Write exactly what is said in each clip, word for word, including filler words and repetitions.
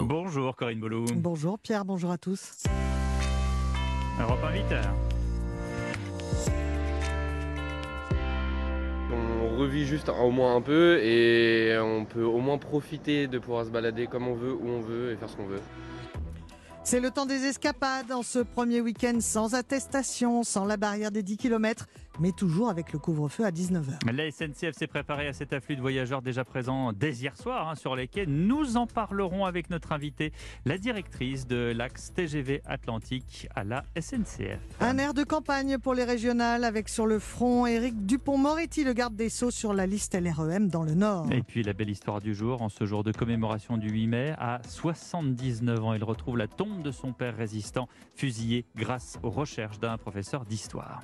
Bonjour Corinne Boulou. Bonjour Pierre, bonjour à tous. Europe un, huit heures. On revit juste au moins un peu et on peut au moins profiter de pouvoir se balader comme on veut, où on veut et faire ce qu'on veut. C'est le temps des escapades en ce premier week-end sans attestation, sans la barrière des dix kilomètres, mais toujours avec le couvre-feu à dix-neuf heures. La S N C F s'est préparée à cet afflux de voyageurs déjà présents dès hier soir hein, sur les quais. Nous en parlerons avec notre invitée, la directrice de l'axe T G V Atlantique à la S N C F. Un air de campagne pour les régionales avec sur le front Éric Dupond-Moretti, le garde des Sceaux sur la liste L R E M dans le Nord. Et puis la belle histoire du jour, en ce jour de commémoration du huit mai, à soixante-dix-neuf ans, il retrouve la tombe de son père résistant, fusillé grâce aux recherches d'un professeur d'histoire.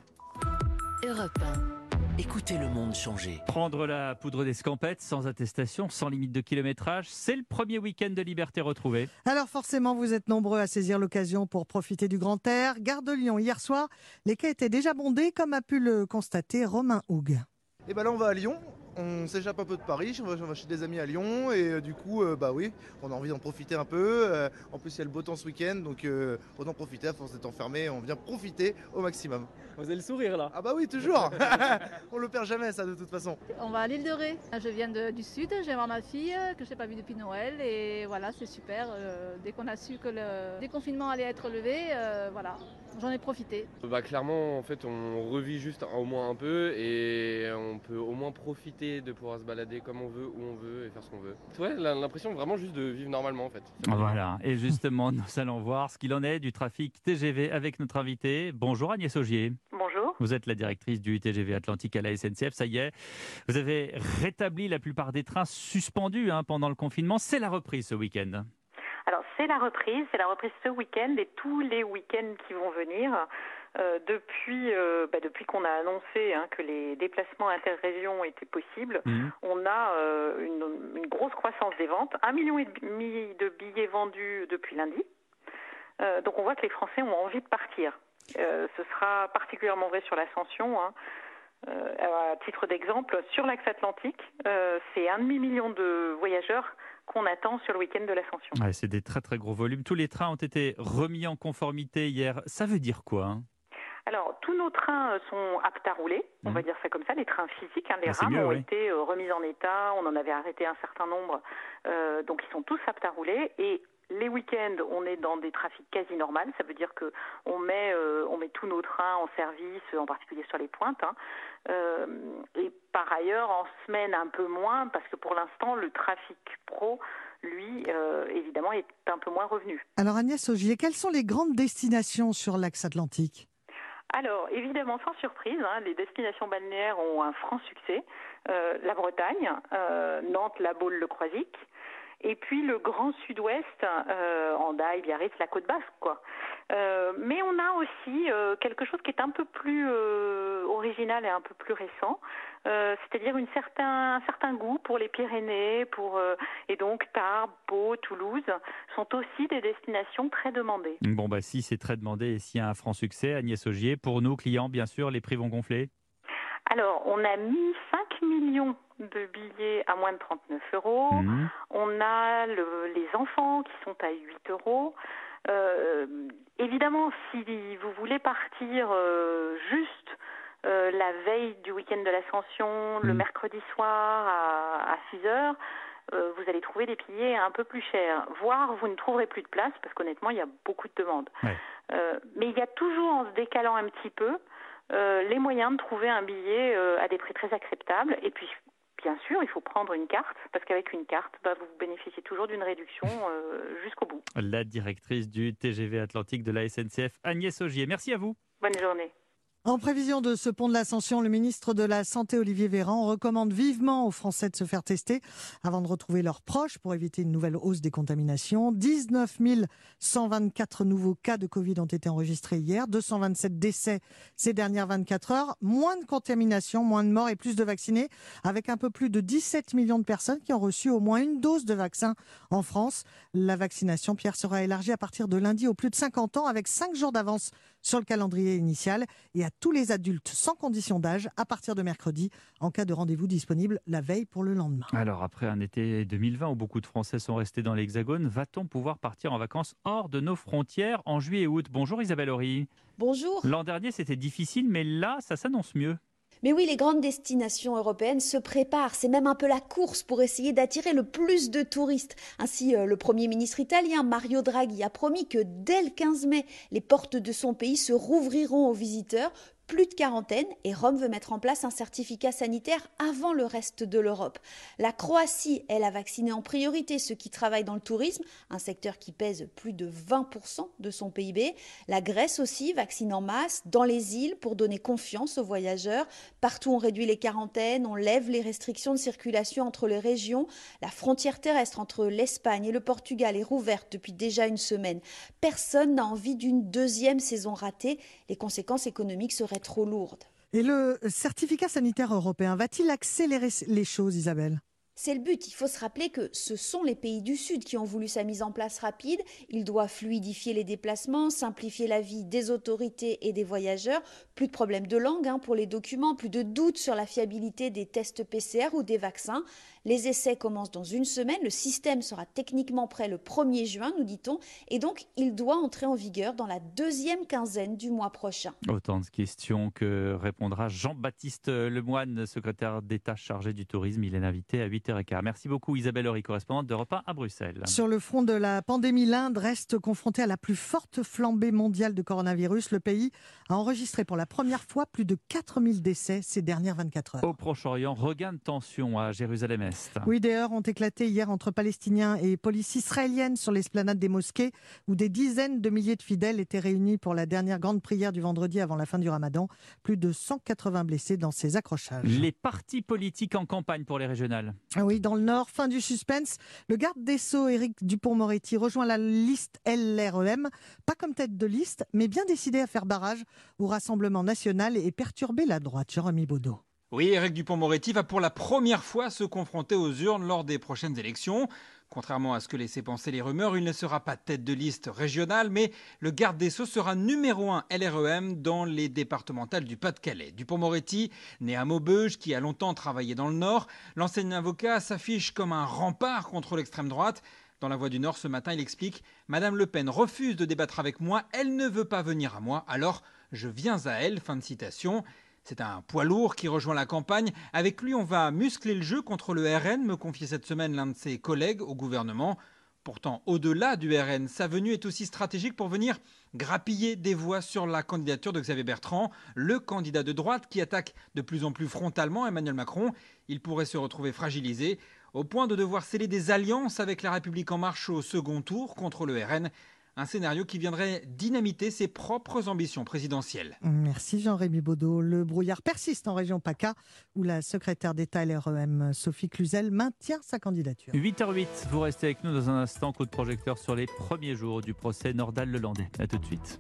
Europe un. Écoutez le monde changer. Prendre la poudre d'escampette sans attestation, sans limite de kilométrage, c'est le premier week-end de liberté retrouvée. Alors forcément, vous êtes nombreux à saisir l'occasion pour profiter du grand air. Gare de Lyon, hier soir, les quais étaient déjà bondés, comme a pu le constater Romain Houg. Et ben là on va à Lyon, on s'échappe un peu de Paris, on va, on va chez des amis à Lyon et euh, du coup euh, bah oui, on a envie d'en profiter un peu. Euh, en plus il y a le beau temps ce week-end donc euh, autant profiter à force d'être enfermé, on vient profiter au maximum. Vous avez le sourire là. Ah bah oui toujours. On le perd jamais ça de toute façon. On va à l'île de Ré. Je viens de- du sud, je vais voir ma fille que je n'ai pas vue depuis Noël et voilà c'est super. Euh, dès qu'on a su que le déconfinement allait être levé, euh, voilà, j'en ai profité. Bah clairement en fait on revit juste au moins un peu et on peut au moins profiter de pouvoir se balader comme on veut, où on veut et faire ce qu'on veut. Ouais, l'impression vraiment juste de vivre normalement en fait. Voilà, et justement, nous allons voir ce qu'il en est du trafic T G V avec notre invité. Bonjour Agnès Augier. Bonjour. Vous êtes la directrice du T G V Atlantique à la S N C F, ça y est. Vous avez rétabli la plupart des trains suspendus hein, pendant le confinement. C'est la reprise ce week-end. Alors c'est la reprise, c'est la reprise ce week-end et tous les week-ends qui vont venir. Euh, depuis euh, bah, depuis qu'on a annoncé hein, que les déplacements interrégions étaient possibles, Mmh. on a euh, une, une grosse croissance des ventes, un million et demi de billets vendus depuis lundi. Euh, donc on voit que les Français ont envie de partir. Euh, ce sera particulièrement vrai sur l'Ascension. Hein. Euh, à titre d'exemple, sur l'axe Atlantique, euh, c'est un demi-million de voyageurs qu'on attend sur le week-end de l'Ascension. Ouais, c'est des très très gros volumes. Tous les trains ont été remis en conformité hier. Ça veut dire quoi hein Alors, tous nos trains sont aptes à rouler, on Mmh. va dire ça comme ça, les trains physiques, hein, les Ah, c'est rames mieux, ont oui. été euh, remis en état, on en avait arrêté un certain nombre, euh, donc ils sont tous aptes à rouler et les week-ends, on est dans des trafics quasi normaux, ça veut dire que on met, euh, on met tous nos trains en service, en particulier sur les pointes, hein. Euh, et par ailleurs en semaine un peu moins, parce que pour l'instant le trafic pro, lui, euh, évidemment, est un peu moins revenu. Alors Agnès Augier, quelles sont les grandes destinations sur l'axe Atlantique ? Alors, évidemment, sans surprise, hein, les destinations balnéaires ont un franc succès. Euh, la Bretagne, euh, Nantes, La Baule, le Croisic, et puis le Grand Sud-Ouest, euh, Hendaye, Biarritz, la Côte Basque, quoi. Euh, mais on a aussi euh, quelque chose qui est un peu plus euh, original et un peu plus récent, euh, c'est-à-dire une certain, un certain goût pour les Pyrénées, pour euh, et donc Tarbes, Pau, Toulouse sont aussi des destinations très demandées. Bon, bah si c'est très demandé et s'il y a un franc succès, Agnès Augier, pour nous, clients, bien sûr, les prix vont gonfler. Alors, on a mis cinq millions de billets à moins de trente-neuf euros. Mmh. On a le, les enfants qui sont à huit euros. Euh, évidemment, si vous voulez partir euh, juste euh, la veille du week-end de l'Ascension, le Mmh. mercredi soir à, à six heures, euh, vous allez trouver des billets un peu plus chers. Voire, vous ne trouverez plus de place parce qu'honnêtement, il y a beaucoup de demandes. Ouais. Euh, mais il y a toujours, en se décalant un petit peu, euh, les moyens de trouver un billet euh, à des prix très acceptables. Et puis, bien sûr, il faut prendre une carte, parce qu'avec une carte, bah, vous bénéficiez toujours d'une réduction euh, jusqu'au bout. La directrice du T G V Atlantique de la S N C F, Agnès Augier. Merci à vous. Bonne journée. En prévision de ce pont de l'Ascension, le ministre de la Santé, Olivier Véran, recommande vivement aux Français de se faire tester avant de retrouver leurs proches pour éviter une nouvelle hausse des contaminations. dix-neuf mille cent vingt-quatre nouveaux cas de Covid ont été enregistrés hier, deux cent vingt-sept décès ces dernières vingt-quatre heures, moins de contaminations, moins de morts et plus de vaccinés, avec un peu plus de dix-sept millions de personnes qui ont reçu au moins une dose de vaccin en France. La vaccination, Pierre, sera élargie à partir de lundi aux plus de cinquante ans avec cinq jours d'avance sur le calendrier initial et à tous les adultes sans condition d'âge à partir de mercredi, en cas de rendez-vous disponible la veille pour le lendemain. Alors après un été deux mille vingt où beaucoup de Français sont restés dans l'Hexagone, va-t-on pouvoir partir en vacances hors de nos frontières en juillet et août? Bonjour Isabelle Horry. Bonjour. L'an dernier c'était difficile, mais là ça s'annonce mieux. Mais oui, les grandes destinations européennes se préparent. C'est même un peu la course pour essayer d'attirer le plus de touristes. Ainsi, euh, le Premier ministre italien Mario Draghi a promis que dès le quinze mai, les portes de son pays se rouvriront aux visiteurs. Plus de quarantaine et Rome veut mettre en place un certificat sanitaire avant le reste de l'Europe. La Croatie, elle, a vacciné en priorité ceux qui travaillent dans le tourisme, un secteur qui pèse plus de vingt pour cent de son P I B. La Grèce aussi vaccine en masse dans les îles pour donner confiance aux voyageurs. Partout, on réduit les quarantaines, on lève les restrictions de circulation entre les régions. La frontière terrestre entre l'Espagne et le Portugal est rouverte depuis déjà une semaine. Personne n'a envie d'une deuxième saison ratée. Les conséquences économiques seraient trop lourde. Et le certificat sanitaire européen va-t-il accélérer les choses, Isabelle ? C'est le but. Il faut se rappeler que ce sont les pays du Sud qui ont voulu sa mise en place rapide. Ils doivent fluidifier les déplacements, simplifier la vie des autorités et des voyageurs. Plus de problèmes de langue hein, pour les documents, plus de doutes sur la fiabilité des tests P C R ou des vaccins. Les essais commencent dans une semaine. Le système sera techniquement prêt le premier juin, nous dit-on. Et donc, il doit entrer en vigueur dans la deuxième quinzaine du mois prochain. Autant de questions que répondra Jean-Baptiste Lemoyne, secrétaire d'État chargé du tourisme. Il est invité à huit heures quinze. Merci beaucoup Isabelle Horry, correspondante d'Europe un à Bruxelles. Sur le front de la pandémie, l'Inde reste confrontée à la plus forte flambée mondiale de coronavirus. Le pays a enregistré pour la première fois plus de quatre mille décès ces dernières vingt-quatre heures. Au Proche-Orient, regain de tension à Jérusalem-Est. Oui, des heurts ont éclaté hier entre Palestiniens et police israélienne sur l'esplanade des mosquées où des dizaines de milliers de fidèles étaient réunis pour la dernière grande prière du vendredi avant la fin du Ramadan. Plus de cent quatre-vingts blessés dans ces accrochages. Les partis politiques en campagne pour les régionales. Ah oui, dans le Nord, fin du suspense. Le garde des Sceaux, Éric Dupond-Moretti, rejoint la liste L R E M, pas comme tête de liste, mais bien décidé à faire barrage au Rassemblement national et perturber la droite. Jérémy Baudot. Oui, Éric Dupond-Moretti va pour la première fois se confronter aux urnes lors des prochaines élections. Contrairement à ce que laissaient penser les rumeurs, il ne sera pas tête de liste régionale, mais le garde des Sceaux sera numéro un L R E M dans les départementales du Pas-de-Calais. Dupond-Moretti, né à Maubeuge, qui a longtemps travaillé dans le Nord, l'ancien avocat s'affiche comme un rempart contre l'extrême droite. Dans La Voix du Nord ce matin, il explique « Madame Le Pen refuse de débattre avec moi, elle ne veut pas venir à moi, alors je viens à elle ». Fin de citation. C'est un poids lourd qui rejoint la campagne. Avec lui, on va muscler le jeu contre le R N, me confiait cette semaine l'un de ses collègues au gouvernement. Pourtant, au-delà du R N, sa venue est aussi stratégique pour venir grappiller des voix sur la candidature de Xavier Bertrand, le candidat de droite qui attaque de plus en plus frontalement Emmanuel Macron. Il pourrait se retrouver fragilisé, au point de devoir sceller des alliances avec La République En Marche au second tour contre le R N. Un scénario qui viendrait dynamiter ses propres ambitions présidentielles. Merci Jean-Rémy Baudot. Le brouillard persiste en région PACA, où la secrétaire d'État L R E M, Sophie Cluzel, maintient sa candidature. huit heures huit, vous restez avec nous dans un instant. Coup de projecteur sur les premiers jours du procès Nordal-Lelandais. A tout de suite.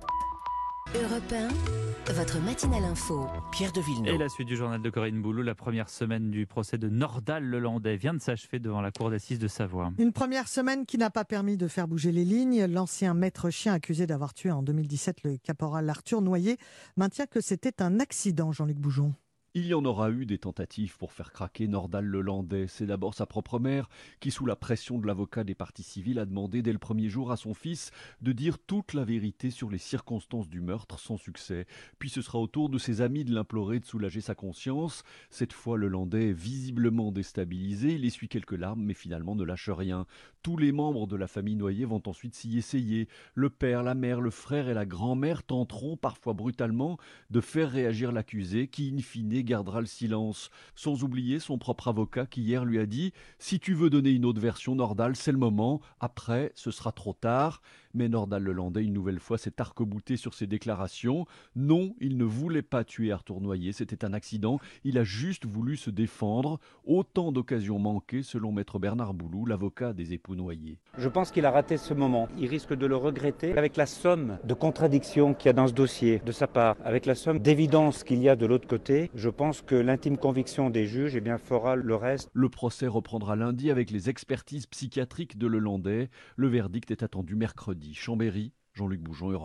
Europe un, votre matinale info. Pierre de Villeneuve. Et la suite du journal de Corinne Boulou. La première semaine du procès de Nordal-Lelandais vient de s'achever devant la cour d'assises de Savoie. Une première semaine qui n'a pas permis de faire bouger les lignes. L'ancien maître chien accusé d'avoir tué en deux mille dix-sept le caporal Arthur Noyer maintient que c'était un accident, Jean-Luc Boujon. Il y en aura eu des tentatives pour faire craquer Nordal-Lelandais. C'est d'abord sa propre mère qui, sous la pression de l'avocat des parties civiles, a demandé dès le premier jour à son fils de dire toute la vérité sur les circonstances du meurtre, sans succès. Puis ce sera au tour de ses amis de l'implorer de soulager sa conscience. Cette fois, Lelandais est visiblement déstabilisé. Il essuie quelques larmes, mais finalement ne lâche rien. Tous les membres de la famille Noyer vont ensuite s'y essayer. Le père, la mère, le frère et la grand-mère tenteront, parfois brutalement, de faire réagir l'accusé, qui, in fine, gardera le silence, sans oublier son propre avocat qui hier lui a dit « Si tu veux donner une autre version, Nordal, c'est le moment, après, ce sera trop tard ». Mais Nordal-Lelandais, une nouvelle fois, s'est arc-bouté sur ses déclarations. Non, il ne voulait pas tuer Arthur Noyer, c'était un accident, il a juste voulu se défendre. Autant d'occasions manquées, selon maître Bernard Boulou, l'avocat des époux Noyer. Je pense qu'il a raté ce moment. Il risque de le regretter avec la somme de contradictions qu'il y a dans ce dossier de sa part, avec la somme d'évidence qu'il y a de l'autre côté. Je pense que l'intime conviction des juges eh bien, fera le reste. Le procès reprendra lundi avec les expertises psychiatriques de Lelandais. Le verdict est attendu mercredi. Chambéry, Jean-Luc Boujon, Europe un.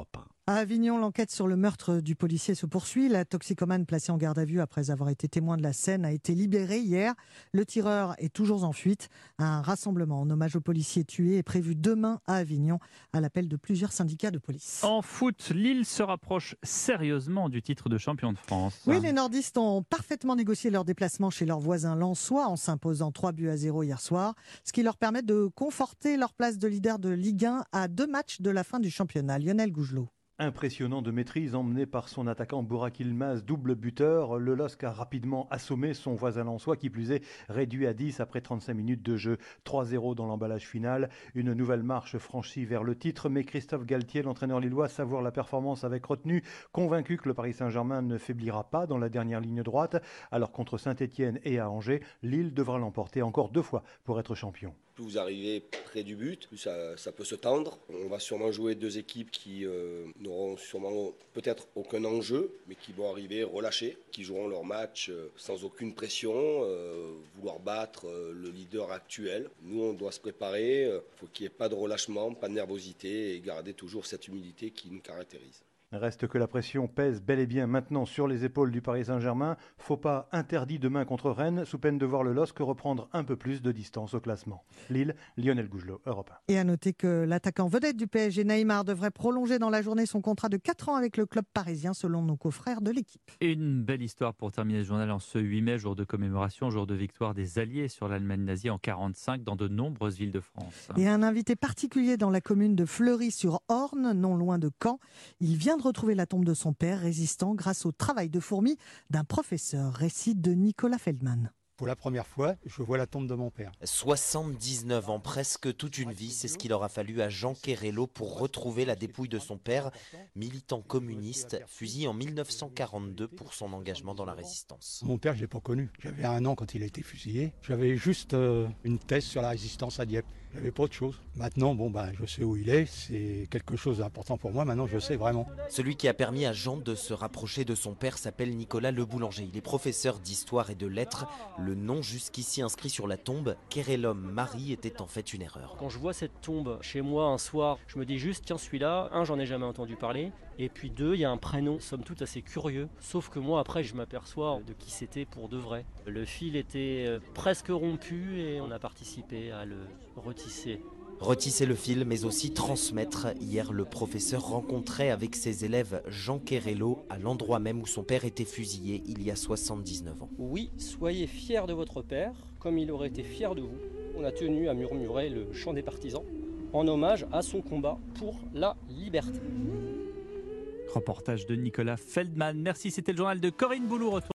À Avignon, l'enquête sur le meurtre du policier se poursuit. La toxicomane placée en garde à vue après avoir été témoin de la scène a été libérée hier. Le tireur est toujours en fuite. Un rassemblement en hommage au policier tué est prévu demain à Avignon à l'appel de plusieurs syndicats de police. En foot, Lille se rapproche sérieusement du titre de champion de France. Oui, les nordistes ont parfaitement négocié leur déplacement chez leurs voisins lensois en s'imposant trois buts à zéro hier soir, ce qui leur permet de conforter leur place de leader de Ligue un à deux matchs de la fin du championnat. Lionel Gougelot. Impressionnant de maîtrise emmené par son attaquant Burak Yılmaz, double buteur. Le L O S C a rapidement assommé son voisin lensois, qui plus est réduit à dix après trente-cinq minutes de jeu. trois zéro dans l'emballage final. Une nouvelle marche franchie vers le titre, mais Christophe Galtier, l'entraîneur lillois, savoure la performance avec retenue, convaincu que le Paris Saint-Germain ne faiblira pas dans la dernière ligne droite. Alors contre Saint-Etienne et à Angers, Lille devra l'emporter encore deux fois pour être champion. Plus vous arrivez près du but, plus ça, ça peut se tendre. On va sûrement jouer deux équipes qui euh, n'auront sûrement peut-être aucun enjeu, mais qui vont arriver relâchées, qui joueront leur match euh, sans aucune pression, euh, vouloir battre euh, le leader actuel. Nous, on doit se préparer, il euh, faut qu'il n'y ait pas de relâchement, pas de nervosité et garder toujours cette humilité qui nous caractérise. Reste que la pression pèse bel et bien maintenant sur les épaules du Paris Saint-Germain. Faux pas interdit demain contre Rennes, sous peine de voir le L O S C reprendre un peu plus de distance au classement. Lille, Lionel Gougelot, Europe un. Et à noter que l'attaquant vedette du P S G, Neymar, devrait prolonger dans la journée son contrat de quatre ans avec le club parisien, selon nos confrères de l'équipe. Une belle histoire pour terminer ce journal en ce huit mai, jour de commémoration, jour de victoire des Alliés sur l'Allemagne nazie en quarante-cinq dans de nombreuses villes de France. Et un invité particulier dans la commune de Fleury-sur-Orne, non loin de Caen. Il vient de retrouver la tombe de son père résistant grâce au travail de fourmi d'un professeur. Récit de Nicolas Feldman. Pour la première fois, je vois la tombe de mon père. soixante-dix-neuf ans, presque toute une vie, c'est ce qu'il aura fallu à Jean Querello pour retrouver la dépouille de son père, militant communiste, fusillé en mille neuf cent quarante-deux pour son engagement dans la résistance. Mon père, je ne l'ai pas connu. J'avais un an quand il a été fusillé. J'avais juste euh, une thèse sur la résistance à Dieppe. Il n'y avait pas autre chose. Maintenant, bon, ben, je sais où il est. C'est quelque chose d'important pour moi. Maintenant, je sais vraiment. Celui qui a permis à Jean de se rapprocher de son père s'appelle Nicolas Le Boulanger. Il est professeur d'histoire et de lettres. Le nom jusqu'ici inscrit sur la tombe, Querellum Marie, était en fait une erreur. Quand je vois cette tombe chez moi un soir, je me dis juste, tiens, celui-là, un, j'en ai jamais entendu parler. Et puis deux, il y a un prénom, somme toute, assez curieux. Sauf que moi, après, je m'aperçois de qui c'était pour de vrai. Le fil était presque rompu et on a participé à le retisser. Retisser le fil, mais aussi transmettre. Hier, le professeur rencontrait avec ses élèves Jean Querello à l'endroit même où son père était fusillé il y a soixante-dix-neuf ans. Oui, soyez fiers de votre père, comme il aurait été fier de vous. On a tenu à murmurer le chant des partisans, en hommage à son combat pour la liberté. Reportage de Nicolas Feldman. Merci, c'était le journal de Corinne Boulou.